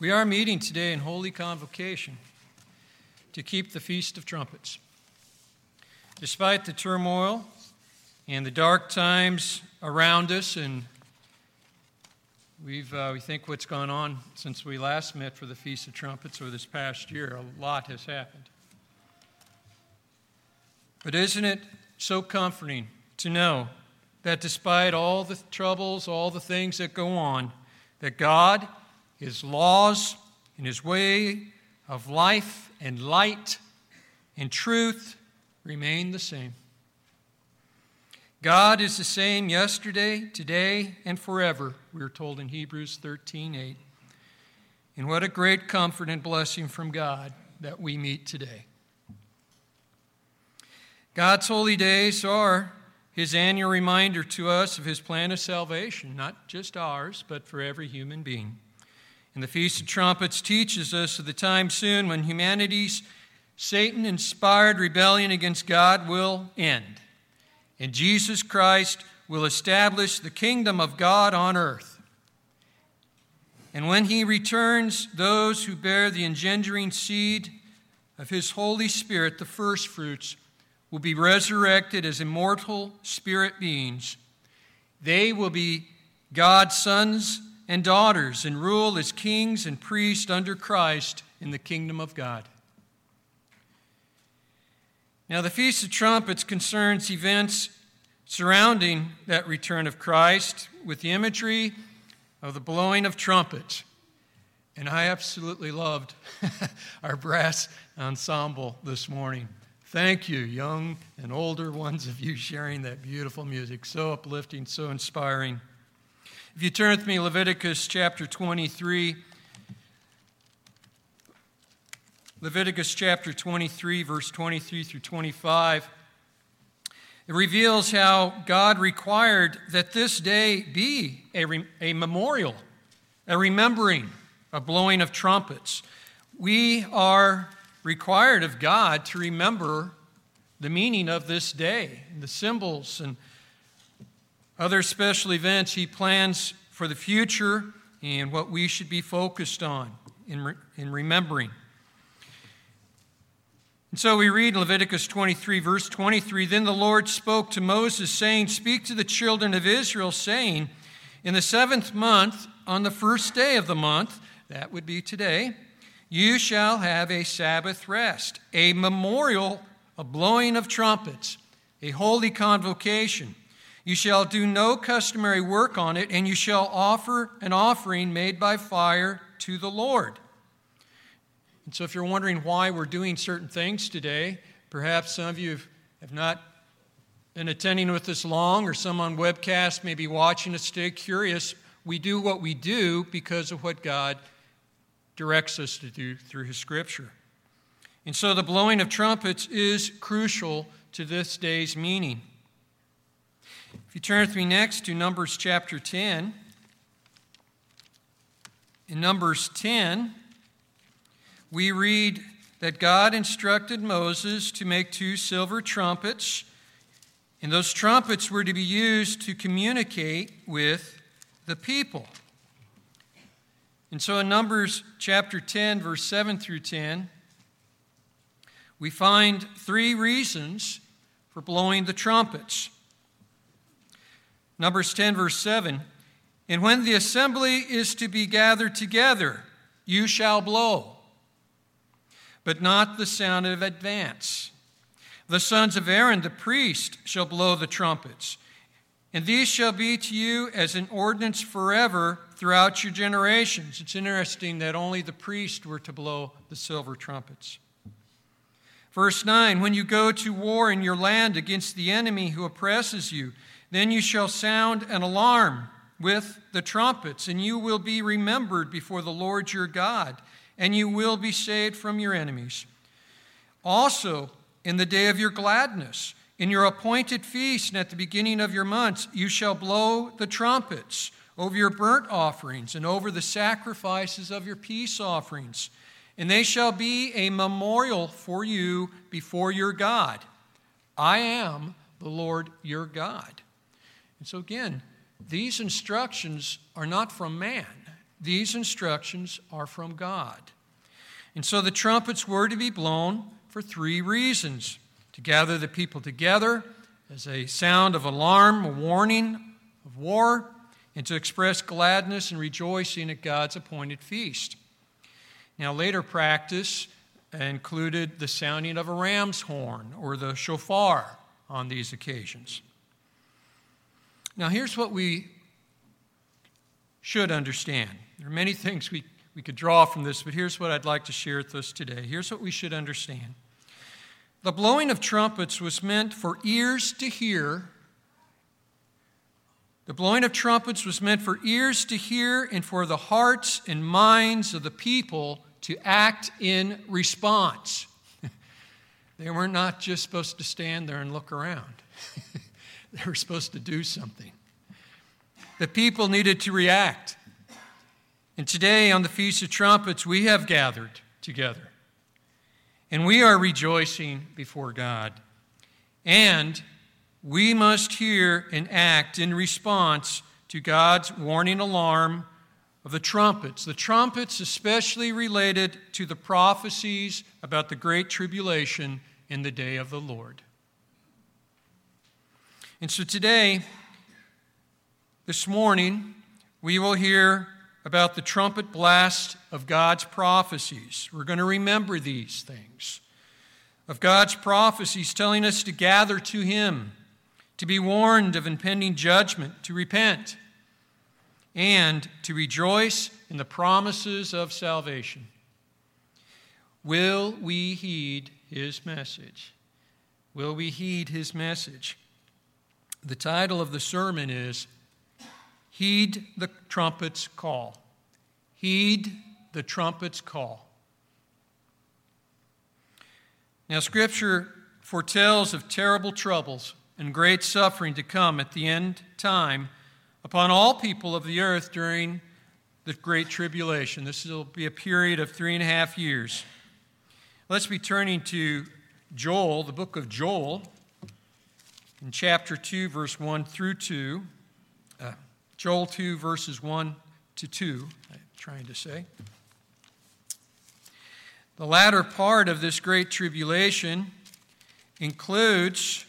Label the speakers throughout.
Speaker 1: We are meeting today in Holy Convocation to keep the Feast of Trumpets. Despite the turmoil and the dark times around us, and we think what's gone on since we last met for the Feast of Trumpets or this past year, a lot has happened. But isn't it so comforting to know that despite all the troubles, all the things that go on, that God, His laws, and His way of life and light and truth remain the same. God is the same yesterday, today, and forever, we are told in Hebrews 13:8. And what a great comfort and blessing from God that we meet today. God's holy days are His annual reminder to us of His plan of salvation, not just ours, but for every human being. And the Feast of Trumpets teaches us of the time soon when humanity's Satan-inspired rebellion against God will end, and Jesus Christ will establish the kingdom of God on earth. And when He returns, those who bear the engendering seed of His Holy Spirit, the first fruits, will be resurrected as immortal spirit beings. They will be God's sons and daughters and rule as kings and priests under Christ in the kingdom of God. Now, the Feast of Trumpets concerns events surrounding that return of Christ with the imagery of the blowing of trumpets. And I absolutely loved our brass ensemble this morning. Thank you, young and older ones of you, sharing that beautiful music. So uplifting, so inspiring. If you turn with me, Leviticus chapter 23. Leviticus chapter 23, verse 23 through 25. It reveals how God required that this day be a memorial, a remembering, a blowing of trumpets. We are required of God to remember the meaning of this day, the symbols and other special events He plans for the future and what we should be focused on in remembering. And so we read in Leviticus 23, verse 23, "Then the Lord spoke to Moses, saying, Speak to the children of Israel, saying, In the 7th month, on the first day of the month," that would be today, "you shall have a Sabbath rest, a memorial, a blowing of trumpets, a holy convocation. You shall do no customary work on it, and you shall offer an offering made by fire to the Lord." And so if you're wondering why we're doing certain things today, perhaps some of you have not been attending with us long, or some on webcast may be watching us today, curious. We do what we do because of what God directs us to do through His Scripture. And so the blowing of trumpets is crucial to this day's meaning. If you turn with me next to Numbers chapter 10, in Numbers 10, we read that God instructed Moses to make 2 silver trumpets, and those trumpets were to be used to communicate with the people. And so in Numbers chapter 10, verse 7 through 10, we find 3 reasons for blowing the trumpets. Numbers 10, verse 7, "And when the assembly is to be gathered together, you shall blow, but not the sound of advance. The sons of Aaron the priest shall blow the trumpets, and these shall be to you as an ordinance forever throughout your generations." It's interesting that only the priests were to blow the silver trumpets. Verse 9, "When you go to war in your land against the enemy who oppresses you, then you shall sound an alarm with the trumpets, and you will be remembered before the Lord your God, and you will be saved from your enemies. Also, in the day of your gladness, in your appointed feast, and at the beginning of your months, you shall blow the trumpets over your burnt offerings and over the sacrifices of your peace offerings. And they shall be a memorial for you before your God. I am the Lord your God." And so again, these instructions are not from man. these instructions are from God. And so the trumpets were to be blown for 3 reasons: to gather the people together as a sound of alarm, a warning of war, and to express gladness and rejoicing at God's appointed feast. Now, later practice included the sounding of a ram's horn or the shofar on these occasions. Now, here's what we should understand. There are many things we could draw from this, but here's what I'd like to share with us today. Here's what we should understand. The blowing of trumpets was meant for ears to hear. The blowing of trumpets was meant for ears to hear and for the hearts and minds of the people to act in response. They were not just supposed to stand there and look around. They were supposed to do something. The people needed to react. And today, on the Feast of Trumpets, we have gathered together. And we are rejoicing before God. And we must hear and act in response to God's warning alarm of the trumpets. The trumpets especially related to the prophecies about the Great Tribulation in the day of the Lord. And so today, this morning, we will hear about the trumpet blast of God's prophecies. We're going to remember these things. Of God's prophecies telling us to gather to Him, to be warned of impending judgment, to repent, and to rejoice in the promises of salvation. Will we heed His message? Will we heed His message? The title of the sermon is Heed the Trumpet's Call. Heed the trumpet's call. Now, Scripture foretells of terrible troubles and great suffering to come at the end time upon all people of the earth during the Great Tribulation. This will be a period of 3.5 years. Let's be turning to Joel, the book of Joel, in chapter 2, verse 1 through 2. Joel 2, verses 1 to 2, I'm trying to say. The latter part of this Great Tribulation includes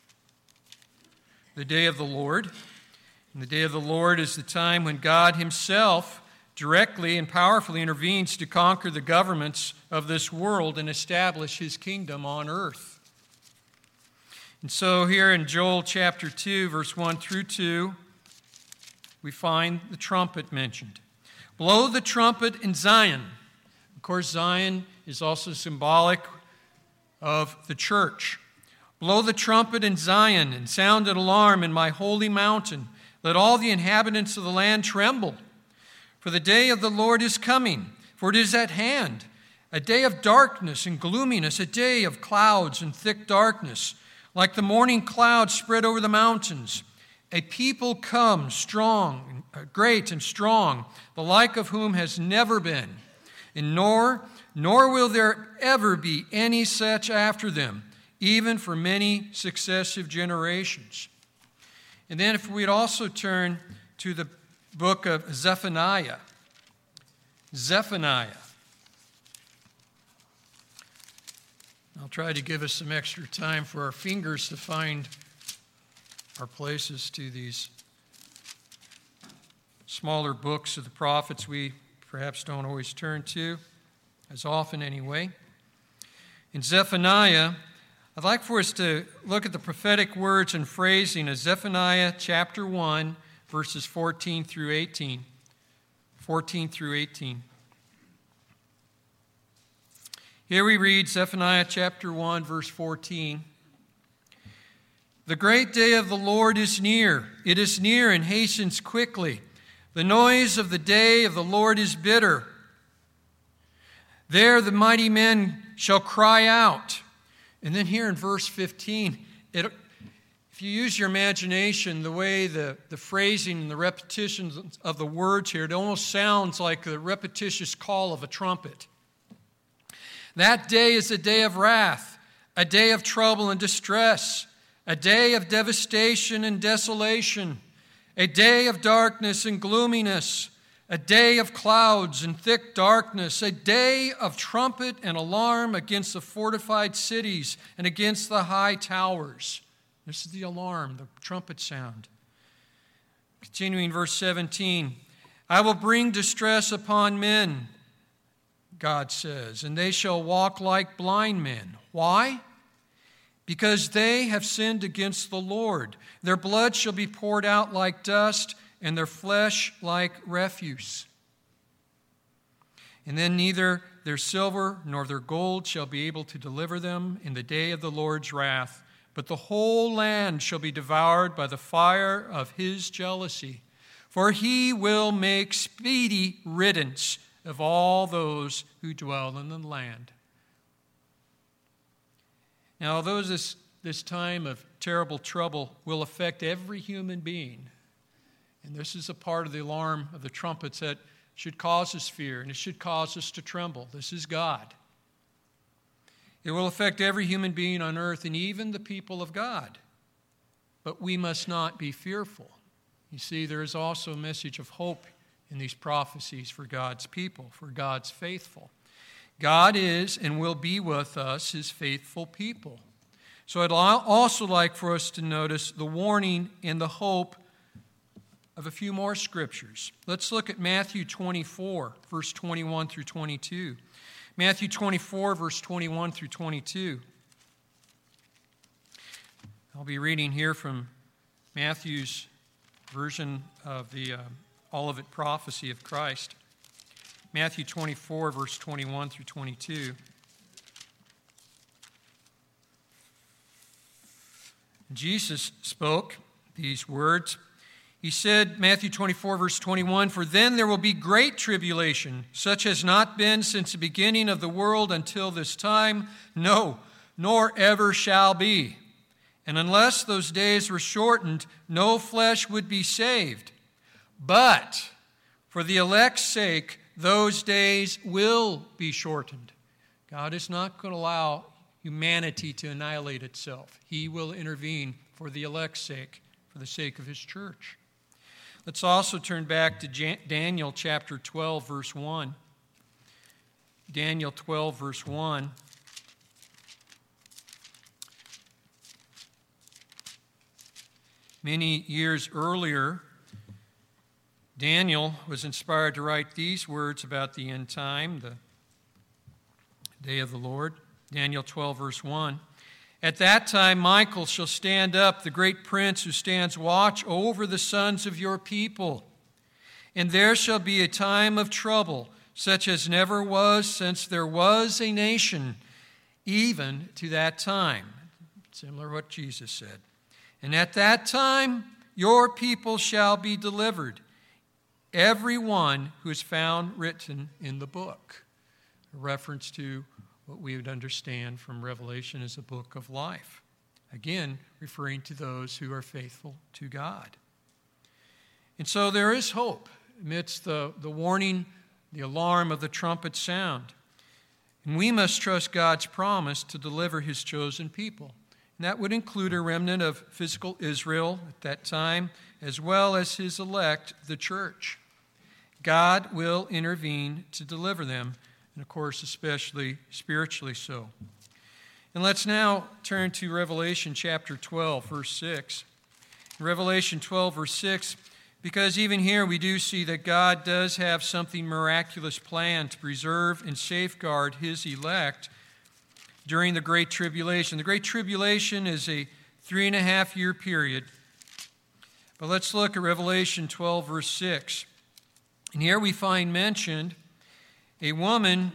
Speaker 1: the day of the Lord. And the day of the Lord is the time when God Himself directly and powerfully intervenes to conquer the governments of this world and establish His kingdom on earth. And so here in Joel chapter 2, verse 1 through 2, we find the trumpet mentioned. Blow the trumpet in Zion. Of course, Zion is also symbolic of the church. Blow the trumpet in Zion and sound an alarm in my holy mountain. Let all the inhabitants of the land tremble. For the day of the Lord is coming, for it is at hand. A day of darkness and gloominess, a day of clouds and thick darkness, like the morning clouds spread over the mountains. A people come strong, great and strong, the like of whom has never been, and nor will there ever be any such after them, even for many successive generations. And then if we'd also turn to the book of Zephaniah. Zephaniah. I'll try to give us some extra time for our fingers to find our places to these smaller books of the prophets we perhaps don't always turn to, as often anyway. In Zephaniah, I'd like for us to look at the prophetic words and phrasing of Zephaniah chapter 1, verses 14 through 18. 14 through 18. Here we read Zephaniah chapter 1, verse 14. The great day of the Lord is near. It is near and hastens quickly. The noise of the day of the Lord is bitter. There the mighty men shall cry out. And then here in verse 15, if you use your imagination, the way the phrasing and the repetitions of the words here, it almost sounds like the repetitious call of a trumpet. That day is a day of wrath, a day of trouble and distress, a day of devastation and desolation, a day of darkness and gloominess, a day of clouds and thick darkness, a day of trumpet and alarm against the fortified cities and against the high towers. This is the alarm, the trumpet sound. Continuing verse 17, I will bring distress upon men, God says, and they shall walk like blind men. Why? Because they have sinned against the Lord. Their blood shall be poured out like dust, and their flesh like refuse. And then neither their silver nor their gold shall be able to deliver them in the day of the Lord's wrath, but the whole land shall be devoured by the fire of his jealousy. For he will make speedy riddance of all those who dwell in the land. Now, although this time of terrible trouble will affect every human being, and this is a part of the alarm of the trumpets that should cause us fear, and it should cause us to tremble. This is God. It will affect every human being on earth and even the people of God. But we must not be fearful. You see, there is also a message of hope in these prophecies for God's people, for God's faithful. God is and will be with us, his faithful people. So I'd also like for us to notice the warning and the hope of a few more scriptures. Let's look at Matthew 24, verse 21 through 22. Matthew 24, verse 21 through 22. I'll be reading here from Matthew's version of the Olivet prophecy of Christ. Matthew 24, verse 21 through 22. Jesus spoke these words. He said, Matthew 24, verse 21, For then there will be great tribulation, such as not been since the beginning of the world until this time, no, nor ever shall be. And unless those days were shortened, no flesh would be saved. But for the elect's sake, those days will be shortened. God is not going to allow humanity to annihilate itself. He will intervene for the elect's sake, for the sake of his church. Let's also turn back to Daniel chapter 12, verse 1. Daniel 12, verse 1. Many years earlier, Daniel was inspired to write these words about the end time, the day of the Lord. Daniel 12, verse 1. At that time, Michael shall stand up, the great prince who stands watch over the sons of your people. And there shall be a time of trouble, such as never was since there was a nation, even to that time. Similar to what Jesus said. And at that time, your people shall be delivered, every one who is found written in the book. A reference to what we would understand from Revelation as a book of life. Again, referring to those who are faithful to God. And so there is hope amidst the warning, the alarm of the trumpet sound. And we must trust God's promise to deliver his chosen people. And that would include a remnant of physical Israel at that time, as well as his elect, the church. God will intervene to deliver them, and of course, especially spiritually so. And let's now turn to Revelation chapter 12, verse 6. In Revelation 12, verse 6, because even here we do see that God does have something miraculous planned to preserve and safeguard his elect during the Great Tribulation. The Great Tribulation is a 3.5-year period. But let's look at Revelation 12, verse 6. And here we find mentioned a woman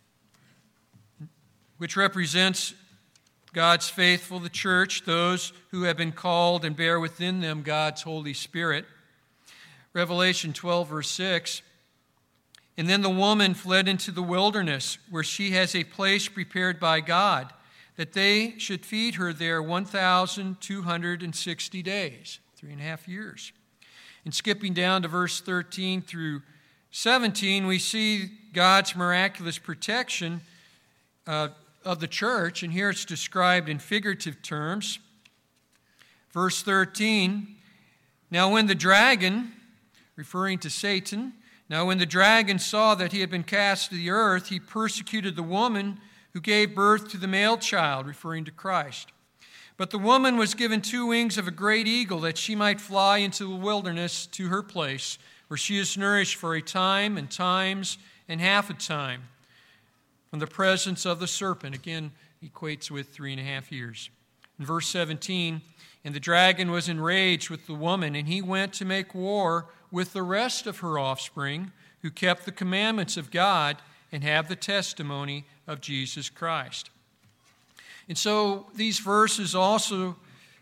Speaker 1: which represents God's faithful, the church, those who have been called and bear within them God's Holy Spirit. Revelation 12, verse 6. And then the woman fled into the wilderness, where she has a place prepared by God, that they should feed her there 1,260 days, 3.5 years. And skipping down to verse 13 through 17, we see God's miraculous protection of the church, and here it's described in figurative terms. Verse 13, now when the dragon, referring to Satan, Now when the dragon saw that he had been cast to the earth, he persecuted the woman who gave birth to the male child," referring to Christ. "But the woman was given 2 wings of a great eagle, that she might fly into the wilderness to her place, where she is nourished for a time and times and half a time from the presence of the serpent." Again, equates with 3.5 years. In verse 17, "And the dragon was enraged with the woman, and he went to make war with the rest of her offspring, who kept the commandments of God and have the testimony of Jesus Christ." And so these verses also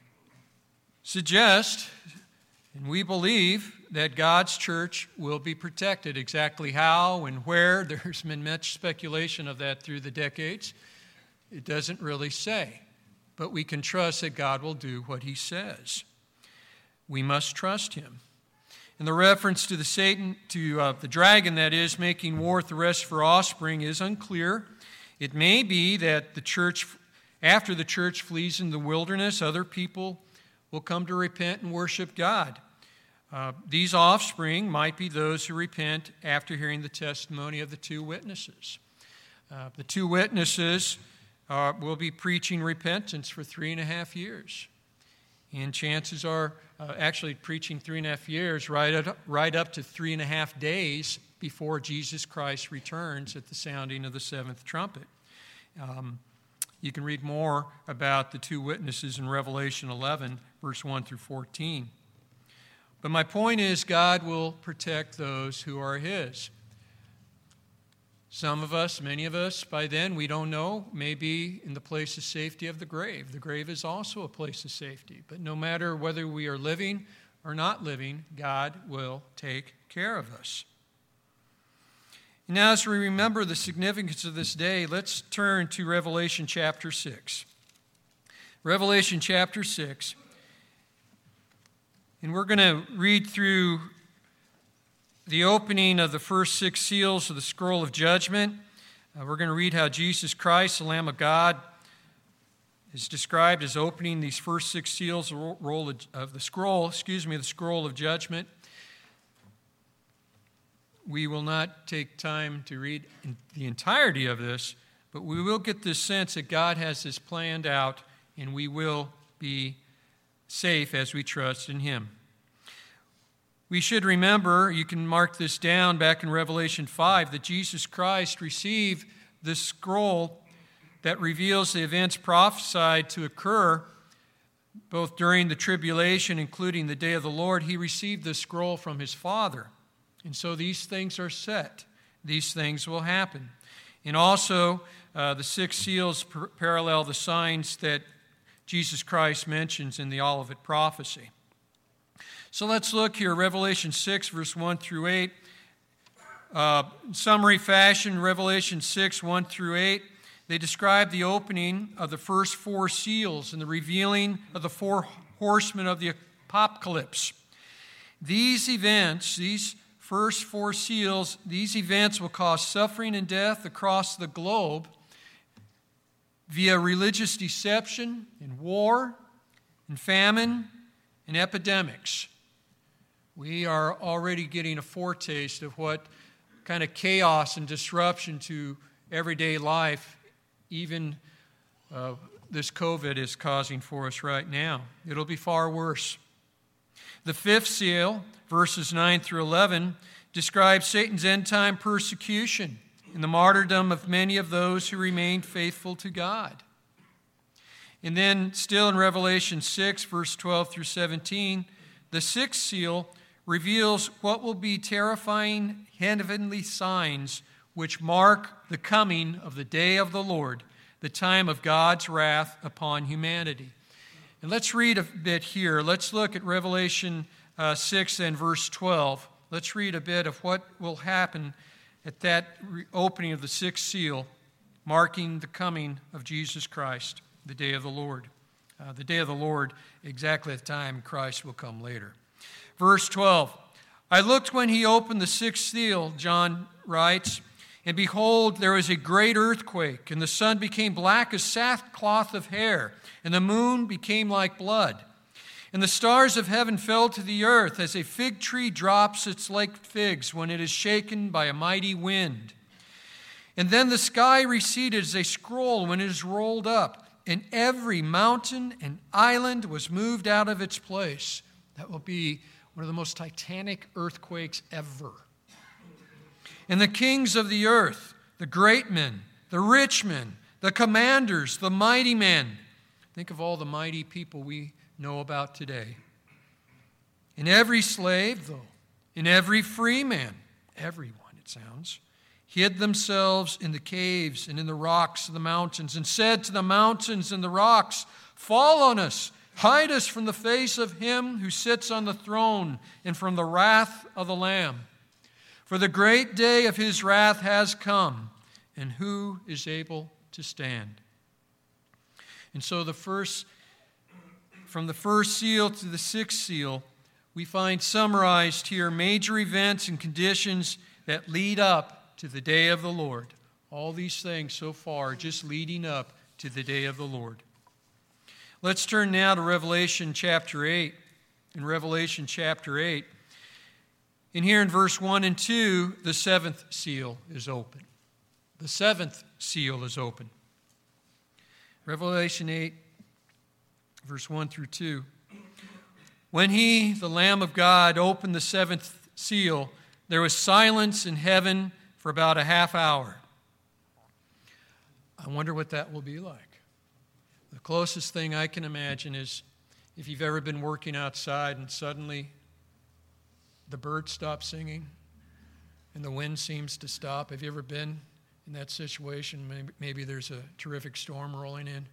Speaker 1: suggest, and we believe, that God's church will be protected. Exactly how and where, there's been much speculation of that through the decades. It doesn't really say. But we can trust that God will do what he says. We must trust him. And the reference to the dragon, that is, making war with the rest of her offspring, is unclear. It may be that the church, after the church flees in the wilderness, other people will come to repent and worship God. These offspring might be those who repent after hearing the testimony of the 2 witnesses. The 2 witnesses will be preaching repentance for 3.5 years. And chances are, actually preaching 3.5 years, right up to 3.5 days before Jesus Christ returns at the sounding of the 7th trumpet. You can read more about the 2 witnesses in Revelation 11, verse 1 through 14. But my point is, God will protect those who are his. Some of us, many of us, by then, we don't know, may be in the place of safety of the grave. The grave is also a place of safety. But no matter whether we are living or not living, God will take care of us. And now, as we remember the significance of this day, let's turn to Revelation chapter 6. Revelation chapter 6. And we're going to read through the opening of the first 6 seals of the scroll of judgment. We're going to read how Jesus Christ, the Lamb of God, is described as opening these first 6 seals of the scroll of judgment. We will not take time to read the entirety of this, but we will get this sense that God has this planned out, and we will be safe as we trust in him. We should remember, you can mark this down back in Revelation 5, that Jesus Christ received this scroll that reveals the events prophesied to occur both during the tribulation, including the day of the Lord. He received this scroll from his Father. And so these things are set. These things will happen. And also, the 6 seals parallel the signs that Jesus Christ mentions in the Olivet prophecy. So let's look here, Revelation 6, verse 1 through 8. In summary fashion, Revelation 6, 1 through 8, they describe the opening of the first 4 seals and the revealing of the 4 horsemen of the apocalypse. These events, these first 4 seals, these events will cause suffering and death across the globe via religious deception and war and famine and epidemics. We are already getting a foretaste of what kind of chaos and disruption to everyday life even this COVID is causing for us right now. It'll be far worse. The 5th seal, verses 9 through 11, describes Satan's end-time persecution and the martyrdom of many of those who remained faithful to God. And then still in Revelation 6, verse 12 through 17, the 6th seal reveals what will be terrifying heavenly signs which mark the coming of the day of the Lord, the time of God's wrath upon humanity. And let's read a bit here. Let's look at Revelation 6 and verse 12. Let's read a bit of what will happen at that opening of the 6th seal, marking the coming of Jesus Christ, the day of the Lord. The day of the Lord, exactly at the time Christ will come later. Verse 12, I looked when he opened the 6th seal, John writes, and behold, there was a great earthquake, and the sun became black as sackcloth of hair, and the moon became like blood. And the stars of heaven fell to the earth as a fig tree drops its late figs when it is shaken by a mighty wind. And then the sky receded as a scroll when it is rolled up, and every mountain and island was moved out of its place. That will be one of the most titanic earthquakes ever. And the kings of the earth, the great men, the rich men, the commanders, the mighty men. Think of all the mighty people we know about today. And every slave, though, and every free man, everyone, it sounds, hid themselves in the caves and in the rocks of the mountains, and said to the mountains and the rocks, "Fall on us, hide us from the face of him who sits on the throne and from the wrath of the Lamb. For the great day of his wrath has come, and who is able to stand?" And so from the first seal to the sixth seal, we find summarized here major events and conditions that lead up to the day of the Lord. All these things so far just leading up to the day of the Lord. Let's turn now to Revelation chapter 8. In Revelation chapter 8, and here in verse 1 and 2, the seventh seal is open. The seventh seal is open. Revelation 8, verse 1 through 2. When he, the Lamb of God, opened the seventh seal, there was silence in heaven for about a half hour. I wonder what that will be like. The closest thing I can imagine is if you've ever been working outside and suddenly the birds stop singing and the wind seems to stop. Have you ever been in that situation? Maybe there's a terrific storm rolling in.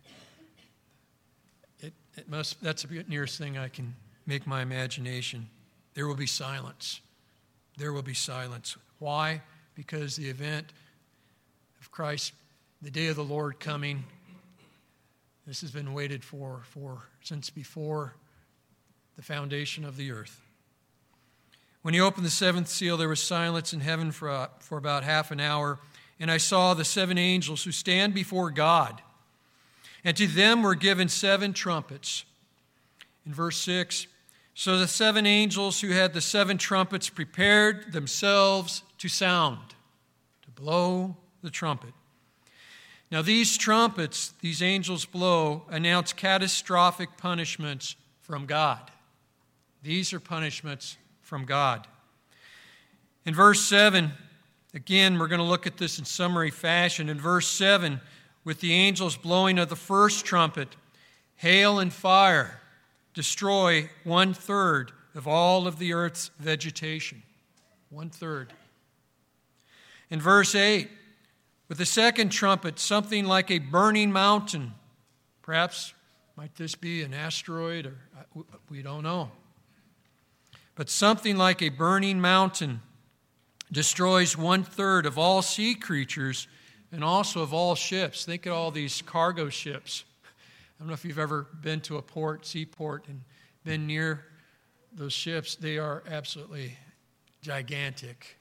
Speaker 1: That's the nearest thing I can make my imagination. There will be silence. There will be silence. Why? Because the event of Christ, the day of the Lord coming, this has been waited for since before the foundation of the earth. When he opened the seventh seal, there was silence in heaven for about half an hour, and I saw the seven angels who stand before God, and to them were given seven trumpets. In verse 6, so the seven angels who had the seven trumpets prepared themselves to sound, to blow the trumpet. Now these trumpets, these angels blow, announce catastrophic punishments from God. These are punishments from God. In verse 7, again, we're going to look at this in summary fashion. In verse 7, with the angels blowing of the first trumpet, hail and fire destroy 1/3 of all of the earth's vegetation. 1/3. In verse 8, with the second trumpet, something like a burning mountain. Perhaps, might this be an asteroid, or we don't know. But something like a burning mountain destroys 1/3 of all sea creatures and also of all ships. Think of all these cargo ships. I don't know if you've ever been to a seaport, and been near those ships. They are absolutely gigantic.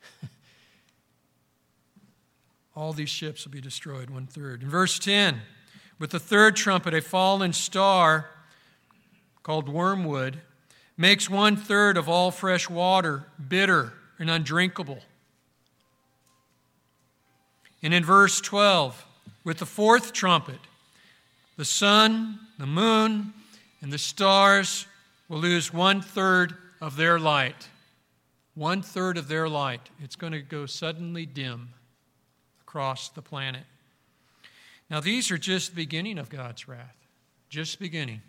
Speaker 1: All these ships will be destroyed, 1/3. In verse 10, with the third trumpet, a fallen star called wormwood makes 1/3 of all fresh water bitter and undrinkable. And in verse 12, with the fourth trumpet, the sun, the moon, and the stars will lose 1/3 of their light. 1/3 of their light. It's going to go suddenly dim across the planet. Now, these are just the beginning of God's wrath. Just beginning.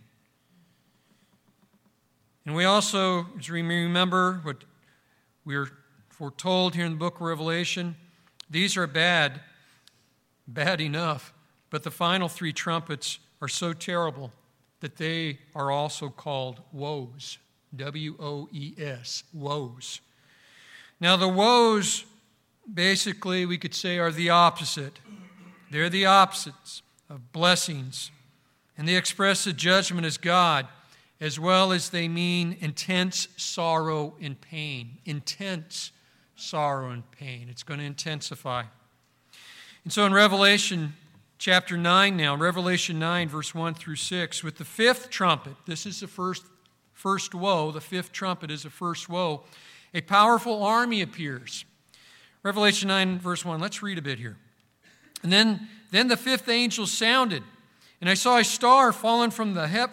Speaker 1: And we also, as we remember what we're foretold here in the book of Revelation, these are bad enough, but the final three trumpets are so terrible that they are also called woes. W-O-E-S, woes. Now the woes, basically we could say, are the opposite. They're the opposites of blessings. And they express the judgment as God, as well as they mean intense sorrow and pain. Intense sorrow and pain. It's going to intensify. And so in Revelation chapter 9 now, Revelation 9, verse 1 through 6, with the fifth trumpet, this is the first woe, the fifth trumpet is the first woe, a powerful army appears. Revelation 9, verse 1. Let's read a bit here. And then the fifth angel sounded, and I saw a star fallen from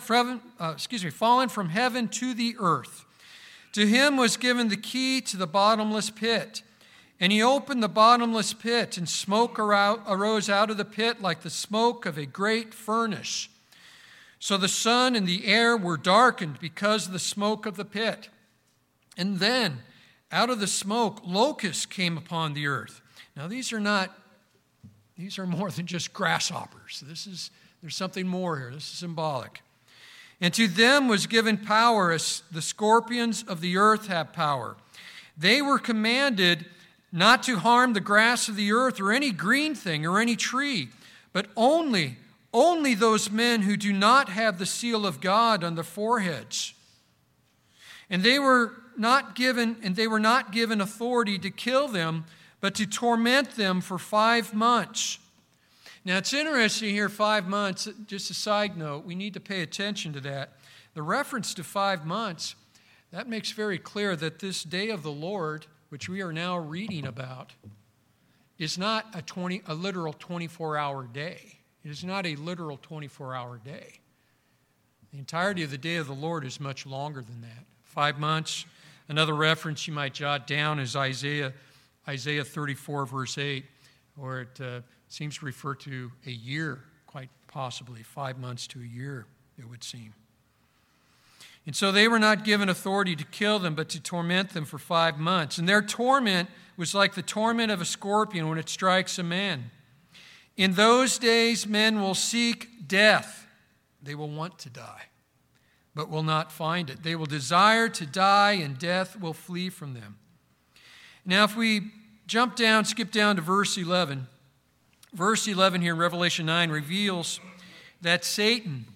Speaker 1: heaven to the earth. To him was given the key to the bottomless pit. And he opened the bottomless pit, and smoke arose out of the pit like the smoke of a great furnace. So the sun and the air were darkened because of the smoke of the pit. And then, out of the smoke, locusts came upon the earth. Now, these are more than just grasshoppers. There's something more here. This is symbolic. And to them was given power as the scorpions of the earth have power. They were commanded not to harm the grass of the earth or any green thing or any tree, but only those men who do not have the seal of God on their foreheads. And they were not given authority to kill them, but to torment them for 5 months. Now, it's interesting here, 5 months. Just a side note, we need to pay attention to that. The reference to 5 months, that makes very clear that this day of the Lord, which we are now reading about, is not a literal 24-hour day. It is not a literal 24-hour day. The entirety of the day of the Lord is much longer than that. 5 months. Another reference you might jot down is Isaiah 34, verse 8, where it seems to refer to a year, quite possibly 5 months to a year, it would seem. And so they were not given authority to kill them, but to torment them for 5 months. And their torment was like the torment of a scorpion when it strikes a man. In those days, men will seek death. They will want to die, but will not find it. They will desire to die, and death will flee from them. Now, if we skip down to verse 11. Verse 11 here in Revelation 9 reveals that Satan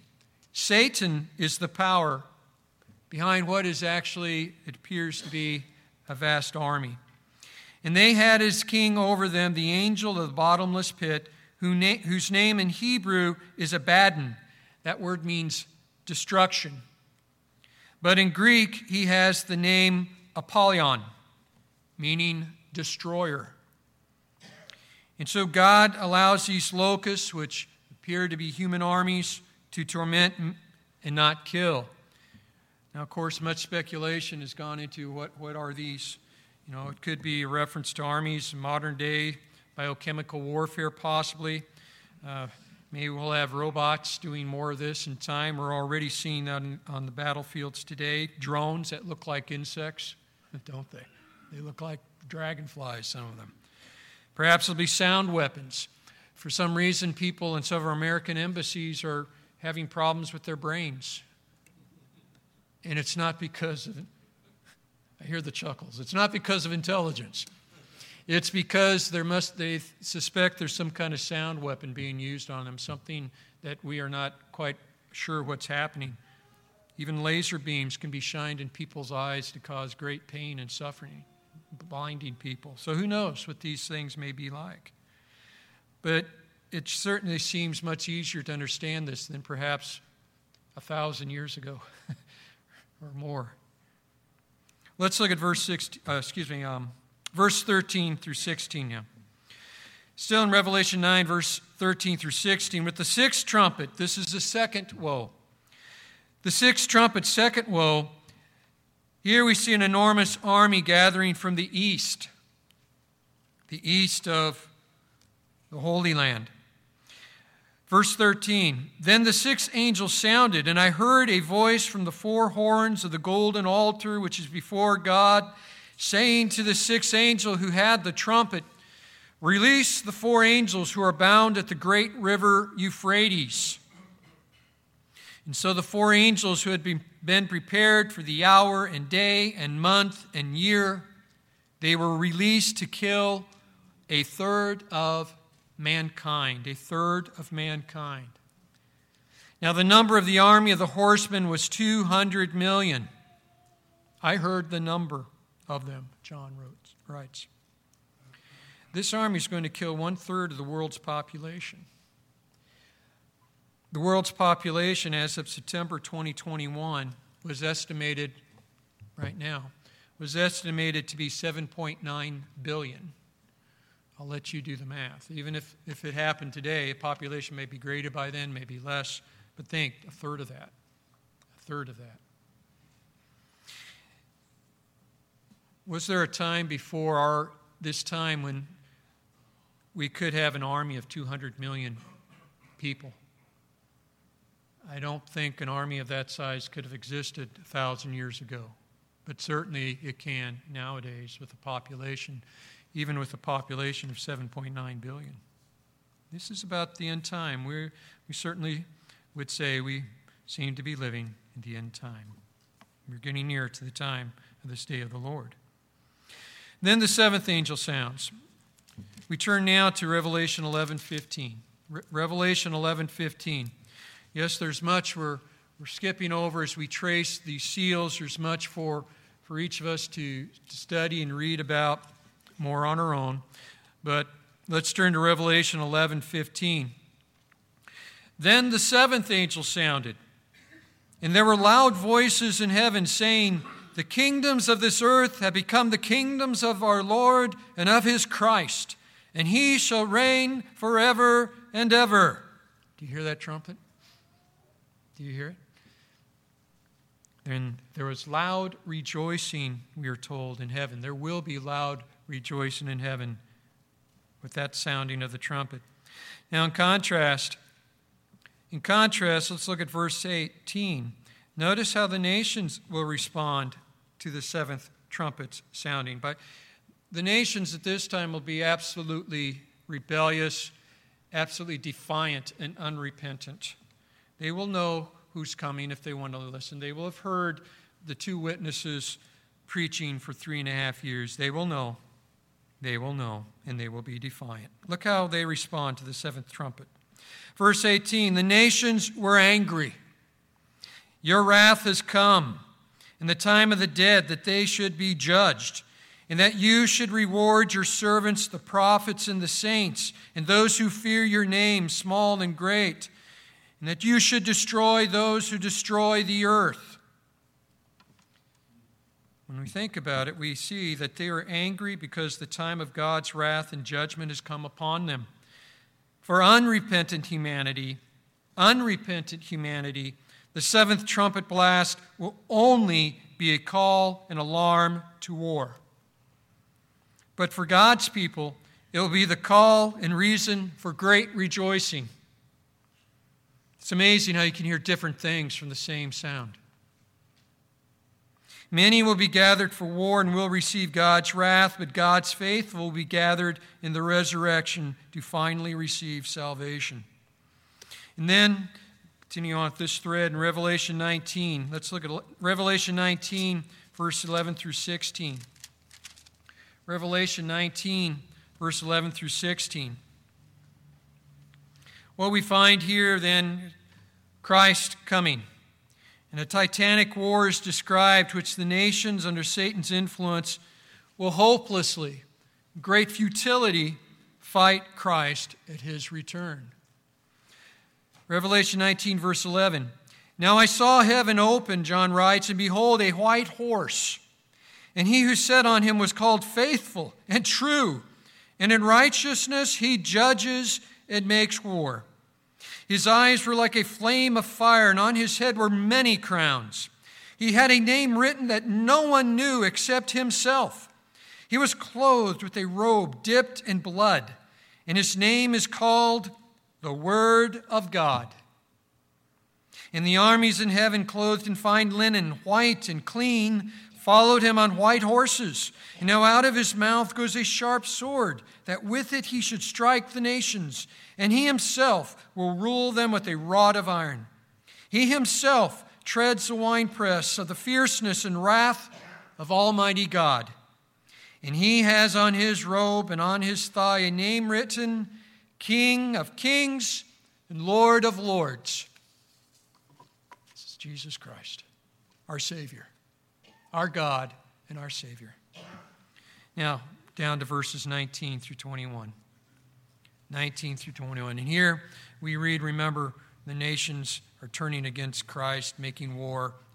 Speaker 1: is the power behind what is actually, it appears to be, a vast army. And they had as king over them the angel of the bottomless pit, whose name in Hebrew is Abaddon. That word means destruction. But in Greek, he has the name Apollyon, meaning destroyer. And so God allows these locusts, which appear to be human armies, to torment and not kill. Now, of course, much speculation has gone into what are these. It could be a reference to armies in modern day, biochemical warfare possibly. Maybe we'll have robots doing more of this in time. We're already seeing that on the battlefields today. Drones that look like insects, don't they? They look like dragonflies, some of them. Perhaps it'll be sound weapons. For some reason, people in some of our American embassies are having problems with their brains. And it's not because of, I hear the chuckles, it's not because of intelligence. It's because they suspect there's some kind of sound weapon being used on them, something that we are not quite sure what's happening. Even laser beams can be shined in people's eyes to cause great pain and suffering, blinding people. So who knows what these things may be like. But it certainly seems much easier to understand this than perhaps 1,000 years ago or more. Let's look at verse 13 through 16 now. Still in Revelation 9, verse 13 through 16, with the sixth trumpet, this is the second woe. The sixth trumpet, second woe, here we see an enormous army gathering from the east of the Holy Land. Verse 13, then the sixth angel sounded, and I heard a voice from the four horns of the golden altar, which is before God, saying to the sixth angel who had the trumpet, release the four angels who are bound at the great river Euphrates. And so the four angels who had been prepared for the hour and day and month and year, they were released to kill a third of mankind. Now the number of the army of the horsemen was 200 million. I heard the number of them, John writes. This army is going to kill 1/3 of the world's population. The world's population as of September 2021 was estimated, right now, was estimated to be 7.9 billion. I'll let you do the math. Even if it happened today, a population may be greater by then, maybe less, but think, a third of that. A third of that. Was there a time before this time when we could have an army of 200 million people? I don't think an army of that size could have existed 1,000 years ago, but certainly it can nowadays with a population, even with a population of 7.9 billion. This is about the end time. We certainly would say we seem to be living in the end time. We're getting near to the time of this day of the Lord. Then the seventh angel sounds. We turn now to Revelation 11:15. Revelation 11:15. Yes, there's much we're skipping over as we trace these seals. There's much for each of us to study and read about more on our own. But let's turn to Revelation 11:15. Then the seventh angel sounded, and there were loud voices in heaven saying, "The kingdoms of this earth have become the kingdoms of our Lord and of his Christ, and he shall reign forever and ever." Do you hear that trumpet? Do you hear it? And there was loud rejoicing, we are told, in heaven. There will be loud rejoicing in heaven with that sounding of the trumpet. Now, in contrast, let's look at verse 18. Notice how the nations will respond to the seventh trumpet's sounding. But the nations at this time will be absolutely rebellious, absolutely defiant, and unrepentant. They will know who's coming if they want to listen. They will have heard the two witnesses preaching for 3.5 years. They will know, and they will be defiant. Look how they respond to the seventh trumpet. Verse 18, the nations were angry. Your wrath has come, and the time of the dead, that they should be judged, and that you should reward your servants, the prophets and the saints, and those who fear your name, small and great, and that you should destroy those who destroy the earth. When we think about it, we see that they are angry because the time of God's wrath and judgment has come upon them. For unrepentant humanity, the seventh trumpet blast will only be a call and alarm to war. But for God's people, it will be the call and reason for great rejoicing. It's amazing how you can hear different things from the same sound. Many will be gathered for war and will receive God's wrath, but God's faithful will be gathered in the resurrection to finally receive salvation. And then, continue on with this thread in Revelation 19. Let's look at Revelation 19, verse 11 through 16. Revelation 19, verse 11 through 16. What we find here then, Christ coming. And a titanic war is described, which the nations under Satan's influence will hopelessly, great futility, fight Christ at his return. Revelation 19, verse 11. Now I saw heaven open, John writes, and behold, a white horse. And he who sat on him was called Faithful and True, and in righteousness he judges and makes war. His eyes were like a flame of fire, and on his head were many crowns. He had a name written that no one knew except himself. He was clothed with a robe dipped in blood, and his name is called the Word of God. And the armies in heaven, clothed in fine linen, white and clean, followed him on white horses. And now out of his mouth goes a sharp sword, that with it he should strike the nations, and he himself will rule them with a rod of iron. He himself treads the winepress of the fierceness and wrath of Almighty God. And he has on his robe and on his thigh a name written, King of Kings and Lord of Lords. This is Jesus Christ, our Savior, our God and our Savior. Now, down to verses 19 through 21. 19 through 21. And here we read, remember, the nations are turning against Christ, making war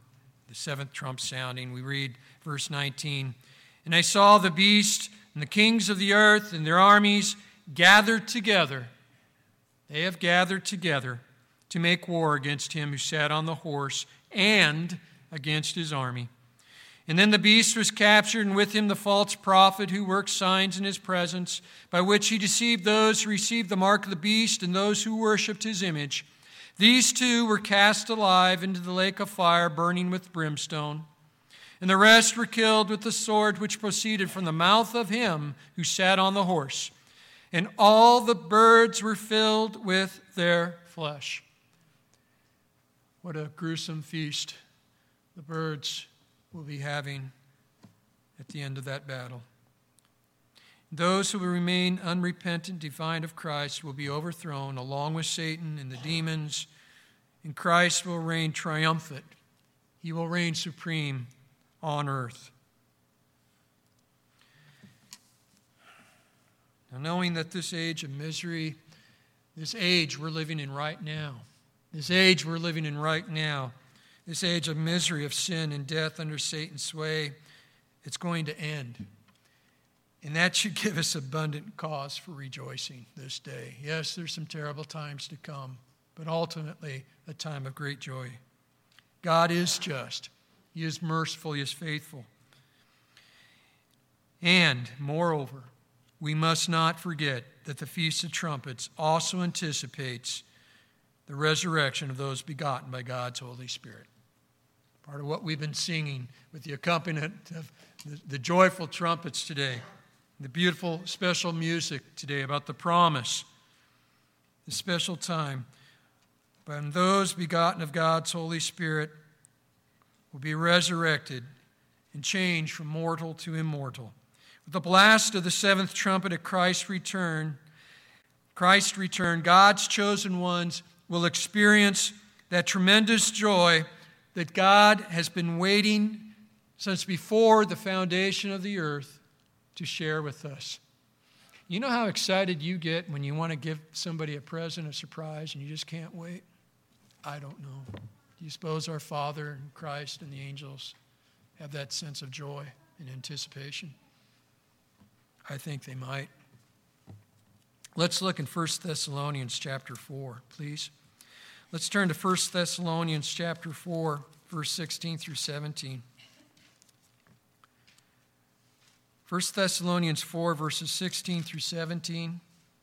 Speaker 1: the seventh trump sounding. We read verse 19, "And I saw the beast and the kings of the earth and their armies gathered together. They have gathered together to make war against him who sat on the horse and against his army. And then the beast was captured, and with him the false prophet who worked signs in his presence, by which he deceived those who received the mark of the beast and those who worshipped his image. These two were cast alive into the lake of fire, burning with brimstone. And the rest were killed with the sword which proceeded from the mouth of him who sat on the horse. And all the birds were filled with their flesh." What a gruesome feast the birds will be having at the end of that battle. Those who will remain unrepentant, defiant of Christ, will be overthrown along with Satan and the demons, and Christ will reign triumphant. He will reign supreme on earth. Now, knowing that this age of misery, this age we're living in right now, this age of misery, of sin and death under Satan's sway, it's going to end. And that should give us abundant cause for rejoicing this day. Yes, there's some terrible times to come, but ultimately a time of great joy. God is just. He is merciful. He is faithful. And, moreover, we must not forget that the Feast of Trumpets also anticipates the resurrection of those begotten by God's Holy Spirit. Part of what we've been singing with the accompaniment of the joyful trumpets today, the beautiful special music today about the promise, the special time when those begotten of God's Holy Spirit will be resurrected and changed from mortal to immortal. With the blast of the seventh trumpet at Christ's return, God's chosen ones will experience that tremendous joy that God has been waiting since before the foundation of the earth to share with us. You know how excited you get when you want to give somebody a present, a surprise, and you just can't wait? I don't know. Do you suppose our Father and Christ and the angels have that sense of joy and anticipation? I think they might. Let's look in 1 Thessalonians chapter 4, please. Let's turn to 1 Thessalonians chapter 4, verse 16 through 17. 1 Thessalonians 4, verses 16 through 17.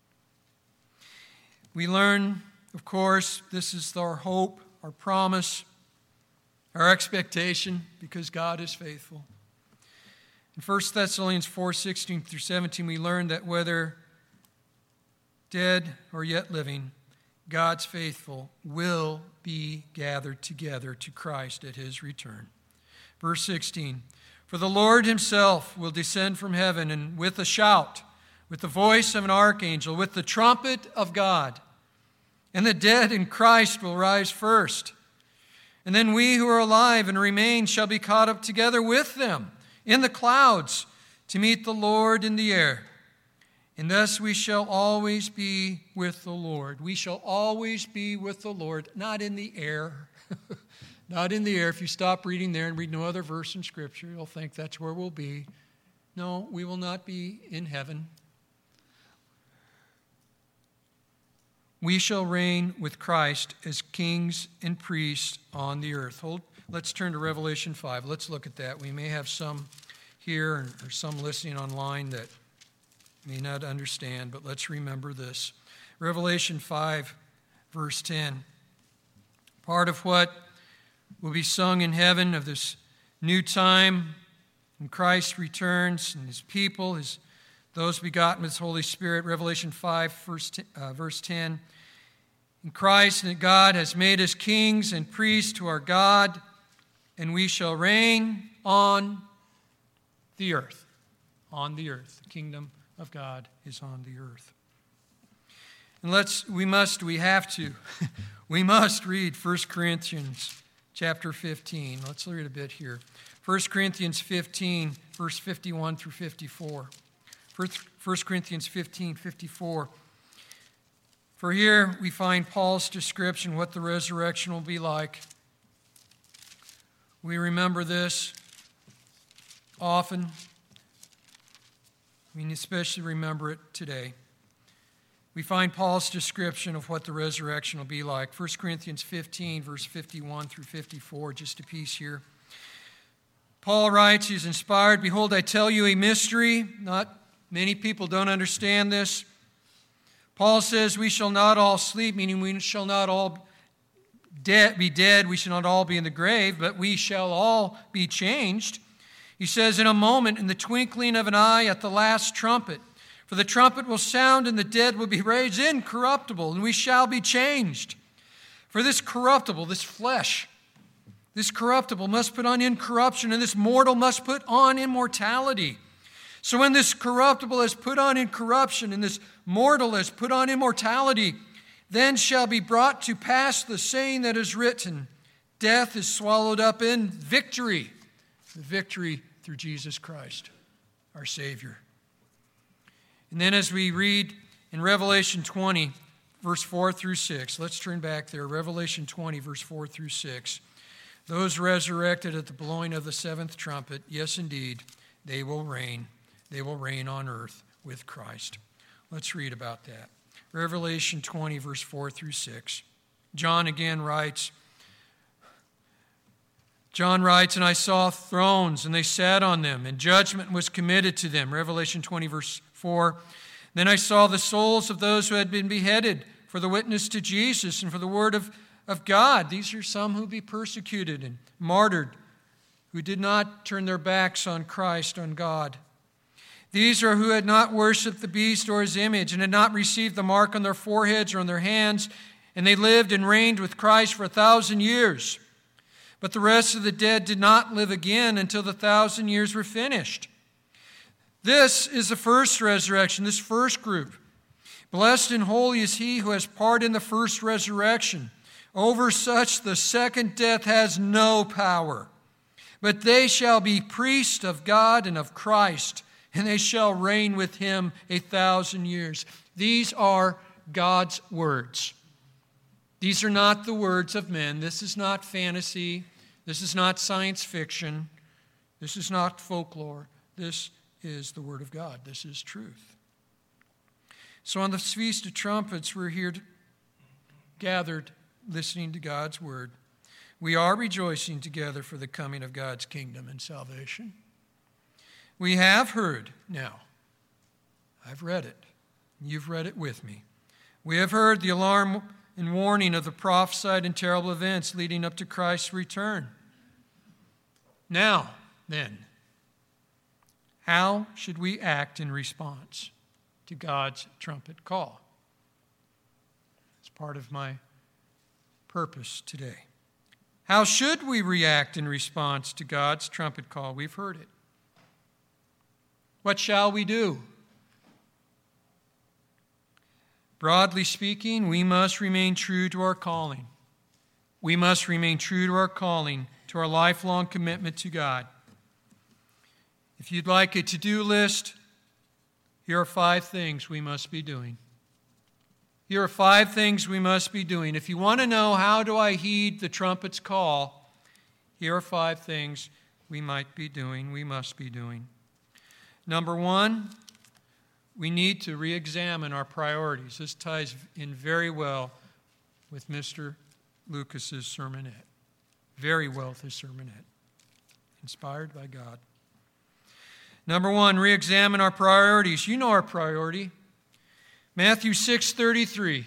Speaker 1: We learn, of course, this is our hope, our promise, our expectation, because God is faithful. In 1 Thessalonians 4, 16 through 17, we learn that whether dead or yet living, God's faithful will be gathered together to Christ at his return. Verse 16, "For the Lord himself will descend from heaven, and with a shout, with the voice of an archangel, with the trumpet of God, and the dead in Christ will rise first. And then we who are alive and remain shall be caught up together with them in the clouds to meet the Lord in the air. And thus we shall always be with the Lord." We shall always be with the Lord, not in the air. Not in the air. If you stop reading there and read no other verse in Scripture, you'll think that's where we'll be. No, we will not be in heaven. We shall reign with Christ as kings and priests on the earth. Let's turn to Revelation 5. Let's look at that. We may have some here or some listening online that may not understand, but let's remember this. Revelation 5, verse 10. Part of what will be sung in heaven of this new time when Christ returns and his people, those begotten with his Holy Spirit. Revelation 5, verse 10. "And Christ and God has made us kings and priests to our God, and we shall reign on the earth." On the earth. The kingdom of God is on the earth. And we must read 1 Corinthians chapter 15. Let's read a bit here. 1 Corinthians 15, verse 51 through 54. 1 Corinthians 15, 54. "For here we find Paul's description what the resurrection will be like. We remember this often. We especially remember it today. We find Paul's description of what the resurrection will be like. 1 Corinthians 15, verse 51 through 54, just a piece here. Paul writes, he's inspired, "Behold, I tell you a mystery." Not many people don't understand this. Paul says, "We shall not all sleep," meaning we shall not all be dead. We shall not all be in the grave, but we shall all be changed. He says, "In a moment, in the twinkling of an eye, at the last trumpet. For the trumpet will sound, and the dead will be raised incorruptible, and we shall be changed. For this corruptible, this flesh, this corruptible must put on incorruption, and this mortal must put on immortality. So when this corruptible has put on incorruption, and this mortal has put on immortality, then shall be brought to pass the saying that is written, death is swallowed up in victory." The victory through Jesus Christ, our Savior. And then as we read in Revelation 20, verse 4 through 6, let's turn back there. Revelation 20, verse 4 through 6. Those resurrected at the blowing of the seventh trumpet, yes, indeed, they will reign. They will reign on earth with Christ. Let's read about that. Revelation 20, verse 4 through 6. John writes, "And I saw thrones, and they sat on them, and judgment was committed to them." Revelation 20, verse 4. "Then I saw the souls of those who had been beheaded for the witness to Jesus and for the word of God." These are some who be persecuted and martyred, who did not turn their backs on Christ, on God. "These are who had not worshipped the beast or his image, and had not received the mark on their foreheads or on their hands, and they lived and reigned with Christ for 1,000 years. But the rest of the dead did not live again until the 1,000 years were finished." This is the first resurrection, this first group. "Blessed and holy is he who has part in the first resurrection. Over such the second death has no power. But they shall be priests of God and of Christ, and they shall reign with him 1,000 years." These are God's words. These are not the words of men. This is not fantasy. This is not science fiction. This is not folklore. This is the Word of God. This is truth. So on the Feast of Trumpets, we're here gathered listening to God's Word. We are rejoicing together for the coming of God's kingdom and salvation. We have heard now. I've read it. You've read it with me. We have heard the alarm and warning of the prophesied and terrible events leading up to Christ's return. Now, then, how should we act in response to God's trumpet call? It's part of my purpose today. How should we react in response to God's trumpet call? We've heard it. What shall we do? Broadly speaking, we must remain true to our calling. We must remain true to our calling, to our lifelong commitment to God. If you'd like a to-do list, here are 5 things we must be doing. Here are 5 things we must be doing. If you want to know how do I heed the trumpet's call, here are 5 things we must be doing. Number 1, we need to re-examine our priorities. This ties in very well with Mr. Lucas's sermonette. Very well with his sermonette. Inspired by God. Number 1, re-examine our priorities. You know our priority. Matthew 6:33.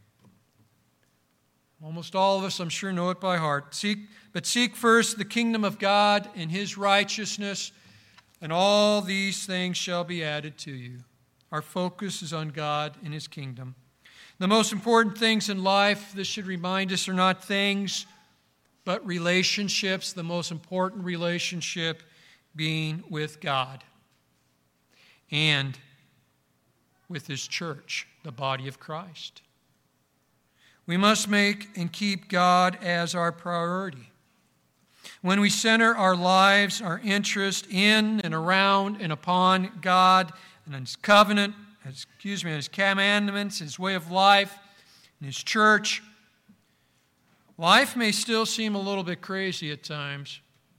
Speaker 1: Almost all of us, I'm sure, know it by heart. Seek first the kingdom of God and his righteousness, and all these things shall be added to you. Our focus is on God and his kingdom. The most important things in life, this should remind us, are not things, but relationships. The most important relationship being with God and with his church, the body of Christ. We must make and keep God as our priority. When we center our lives, our interest in and around and upon God and his covenant, his commandments, his way of life, and his church, life may still seem a little bit crazy at times.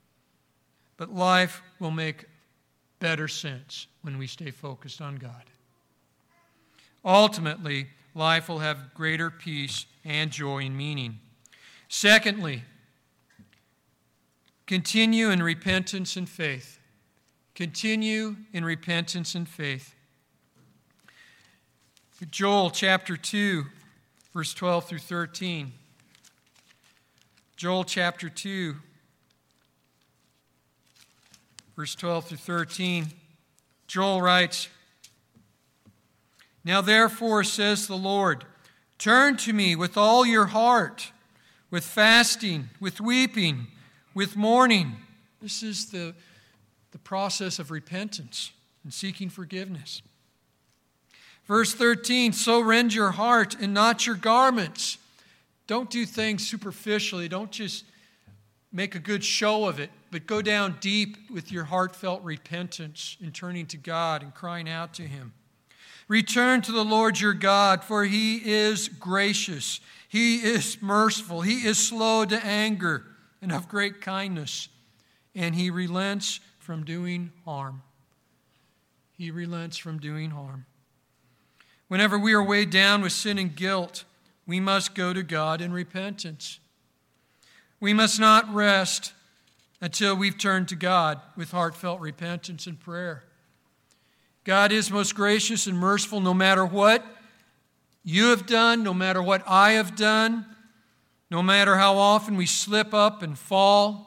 Speaker 1: but life will make better sense when we stay focused on God. Ultimately, life will have greater peace and joy and meaning. Secondly, continue in repentance and faith. Continue in repentance and faith. Joel chapter 2, verse 12 through 13. Joel chapter 2, verse 12 through 13. Joel writes, "Now therefore, says the Lord, turn to me with all your heart, with fasting, with weeping, with mourning." This is the process of repentance and seeking forgiveness. Verse 13, "So rend your heart and not your garments." Don't do things superficially. Don't just make a good show of it, but go down deep with your heartfelt repentance and turning to God and crying out to Him. "Return to the Lord your God, for He is gracious. He is merciful. He is slow to anger and of great kindness, and He relents from doing harm." He relents from doing harm. Whenever we are weighed down with sin and guilt, we must go to God in repentance. We must not rest until we've turned to God with heartfelt repentance and prayer. God is most gracious and merciful no matter what you have done, no matter what I have done, no matter how often we slip up and fall,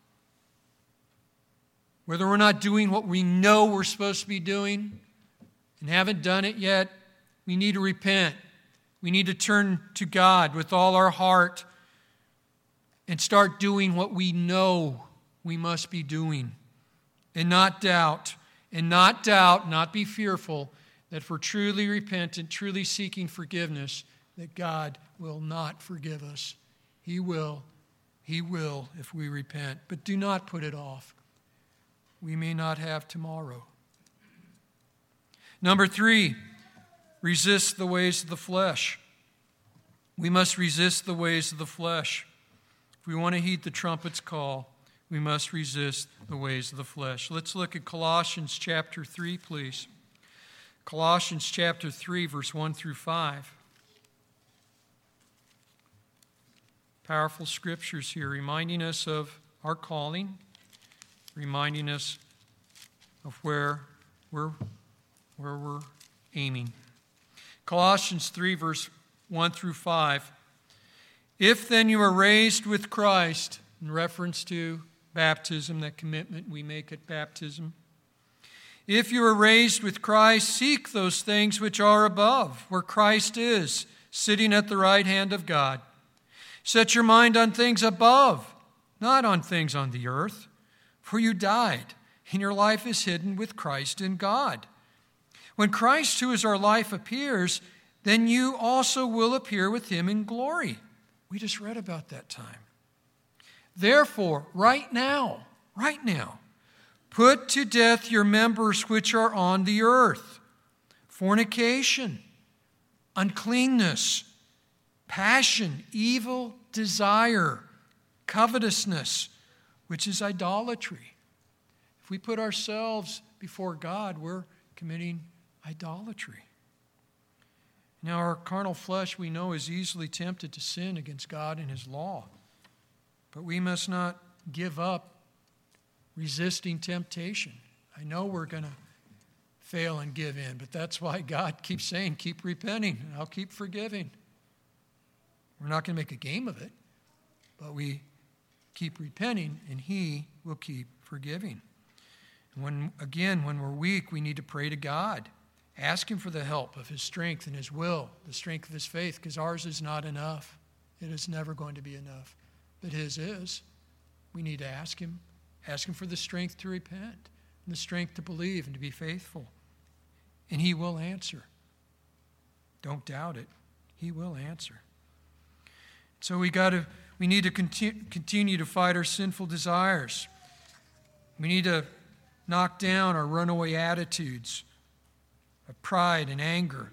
Speaker 1: whether we're not doing what we know we're supposed to be doing and haven't done it yet. We need to repent. We need to turn to God with all our heart and start doing what we know we must be doing. And not doubt, not be fearful that if we're truly repentant, truly seeking forgiveness, that God will not forgive us. He will if we repent. But do not put it off. We may not have tomorrow. Number 3, resist the ways of the flesh. We must resist the ways of the flesh. If we want to heed the trumpet's call, we must resist the ways of the flesh. Let's look at Colossians chapter 3, please. Colossians chapter 3, verse 1 through 5. Powerful scriptures here, reminding us of our calling, reminding us of where we're aiming. Colossians 3, verse 1 through 5. "If then you are raised with Christ," in reference to baptism, that commitment we make at baptism. "If you are raised with Christ, seek those things which are above, where Christ is, sitting at the right hand of God. Set your mind on things above, not on things on the earth. For you died, and your life is hidden with Christ in God. When Christ, who is our life, appears, then you also will appear with Him in glory." We just read about that time. "Therefore, right now, put to death your members which are on the earth: fornication, uncleanness, passion, evil desire, covetousness, which is idolatry." If we put ourselves before God, we're committing idolatry. Now, our carnal flesh, we know, is easily tempted to sin against God and His law. But we must not give up resisting temptation. I know we're going to fail and give in, but that's why God keeps saying, keep repenting, and I'll keep forgiving. We're not going to make a game of it, but we keep repenting, and He will keep forgiving. And when we're weak, we need to pray to God. Ask Him for the help of His strength and His will, the strength of His faith, because ours is not enough. It is never going to be enough. But His is. We need to ask Him for the strength to repent and the strength to believe and to be faithful. And He will answer. Don't doubt it. He will answer. So we need to continue to fight our sinful desires. We need to knock down our runaway attitudes of pride and anger.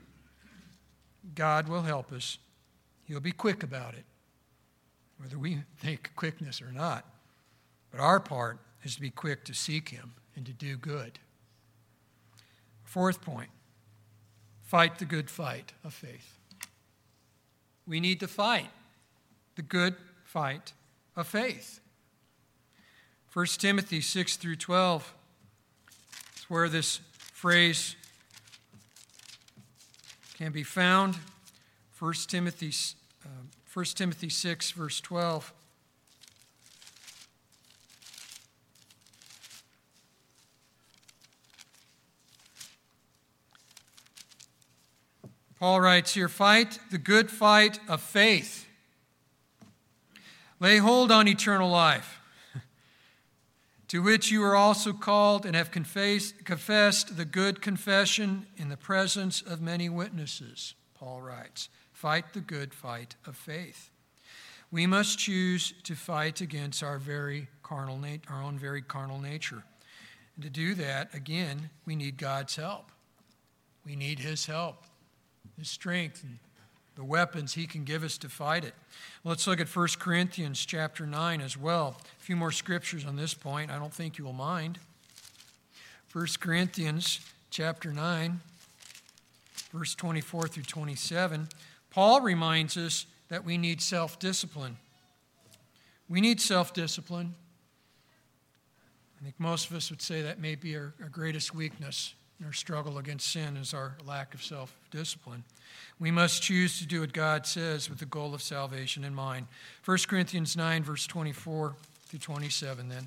Speaker 1: God will help us. He'll be quick about it, whether we think quickness or not. But our part is to be quick to seek him and to do good. Fourth point, fight the good fight of faith. We need to fight the good fight of faith. 1 Timothy 6 through 12 is where this phrase can be found. 1 Timothy 6, verse 12. Paul writes here, fight the good fight of faith. Lay hold on eternal life, to which you are also called and have confessed the good confession in the presence of many witnesses. Paul writes, fight the good fight of faith. We must choose to fight against our own very carnal nature. And to do that, again, we need God's help. We need his help, his strength, and the weapons he can give us to fight it. Let's look at 1 Corinthians chapter 9 as well. A few more scriptures on this point. I don't think you will mind. 1 Corinthians chapter 9, verse 24 through 27. Paul reminds us that we need self-discipline. We need self-discipline. I think most of us would say that may be our greatest weakness in our struggle against sin is our lack of self-discipline. We must choose to do what God says with the goal of salvation in mind. 1 Corinthians 9, verse 24 through 27 then.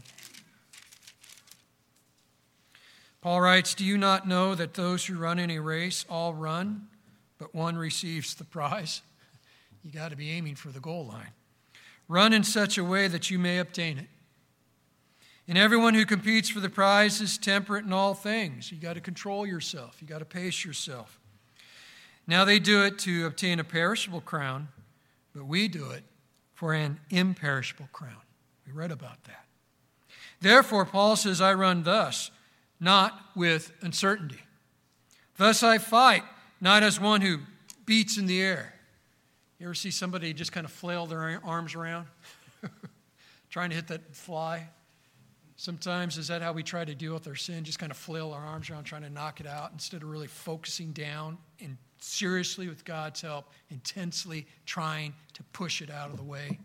Speaker 1: Paul writes, do you not know that those who run in a race all run, but one receives the prize? You got to be aiming for the goal line. Run in such a way that you may obtain it. And everyone who competes for the prize is temperate in all things. You got to control yourself. You got to pace yourself. Now they do it to obtain a perishable crown, but we do it for an imperishable crown. We read about that. Therefore, Paul says, I run thus, not with uncertainty. Thus I fight, not as one who beats in the air. You ever see somebody just kind of flail their arms around, trying to hit that fly? Sometimes is that how we try to deal with our sin? Just kind of flail our arms around, trying to knock it out instead of really focusing down and seriously, with God's help, intensely trying to push it out of the way.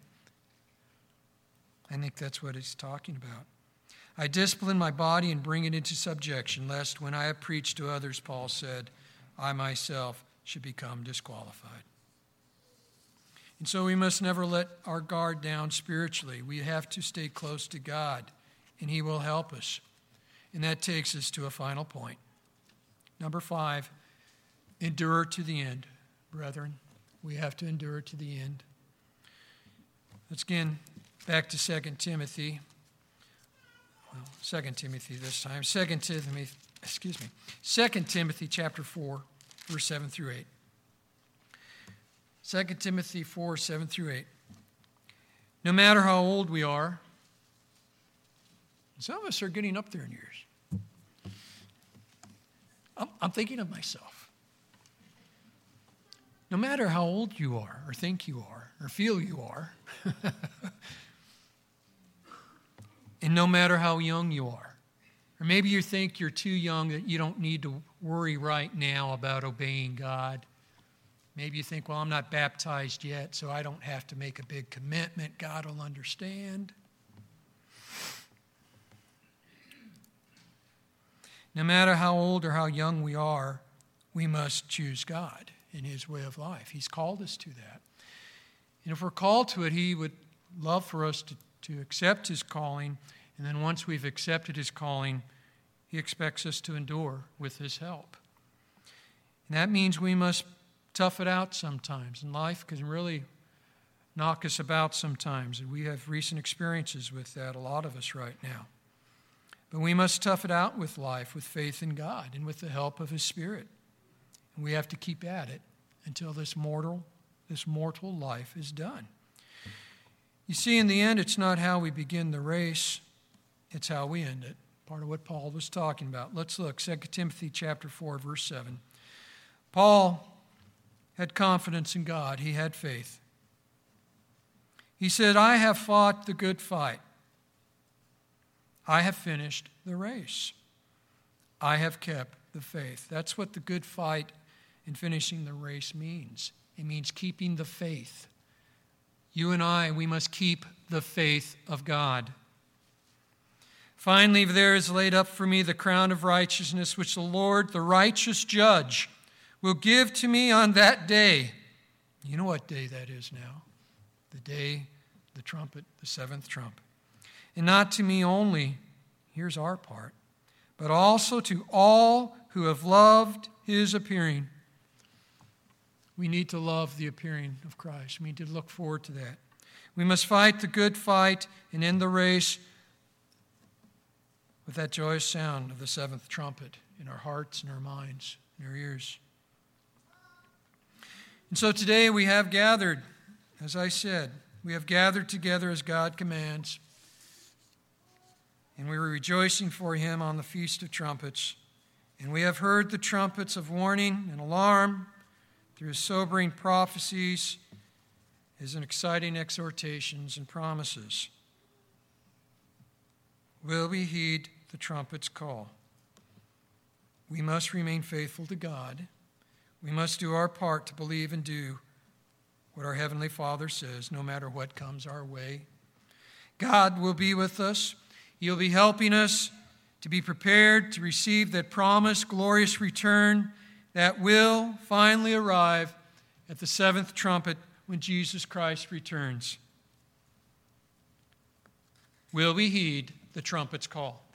Speaker 1: I think that's what he's talking about. I discipline my body and bring it into subjection, lest when I have preached to others, Paul said, I myself should become disqualified. And so we must never let our guard down spiritually. We have to stay close to God, and he will help us. And that takes us to a final point. Number 5, endure to the end, brethren. We have to endure to the end. Let's again back to 2 Timothy. Well, 2 Timothy this time. 2 Timothy chapter 4, verse 7 through 8. 2 Timothy 4, 7 through 8. No matter how old we are, some of us are getting up there in years. I'm thinking of myself. No matter how old you are, or think you are, or feel you are, and no matter how young you are, or maybe you think you're too young that you don't need to worry right now about obeying God. Maybe you think, well, I'm not baptized yet, so I don't have to make a big commitment. God will understand. No matter how old or how young we are, we must choose God in his way of life. He's called us to that. And if we're called to it, he would love for us to accept his calling. And then once we've accepted his calling, he expects us to endure with his help. And that means we must tough it out sometimes. And life can really knock us about sometimes. And we have recent experiences with that, a lot of us right now. But we must tough it out with life, with faith in God, and with the help of his Spirit. And we have to keep at it until this mortal life is done. You see, in the end, it's not how we begin the race, it's how we end it. Part of what Paul was talking about. Let's look, 2 Timothy chapter 4, verse 7. Paul had confidence in God. He had faith. He said, I have fought the good fight. I have finished the race. I have kept the faith. That's what the good fight in finishing the race means. It means keeping the faith. You and I, we must keep the faith of God. Finally, there is laid up for me the crown of righteousness, which the Lord, the righteous judge, will give to me on that day. You know what day that is now? The day, the trumpet, the seventh trump. And not to me only, here's our part, but also to all who have loved his appearing. We need to love the appearing of Christ. We need to look forward to that. We must fight the good fight and end the race with that joyous sound of the seventh trumpet in our hearts and our minds and our ears. And so today we have gathered, as I said, we have gathered together as God commands, and we are rejoicing for him on the Feast of Trumpets. And we have heard the trumpets of warning and alarm through his sobering prophecies, his exciting exhortations and promises. Will we heed the trumpet's call? We must remain faithful to God. We must do our part to believe and do what our Heavenly Father says, no matter what comes our way. God will be with us. He'll be helping us to be prepared to receive that promised glorious return that will finally arrive at the seventh trumpet when Jesus Christ returns. Will we heed the trumpet's call?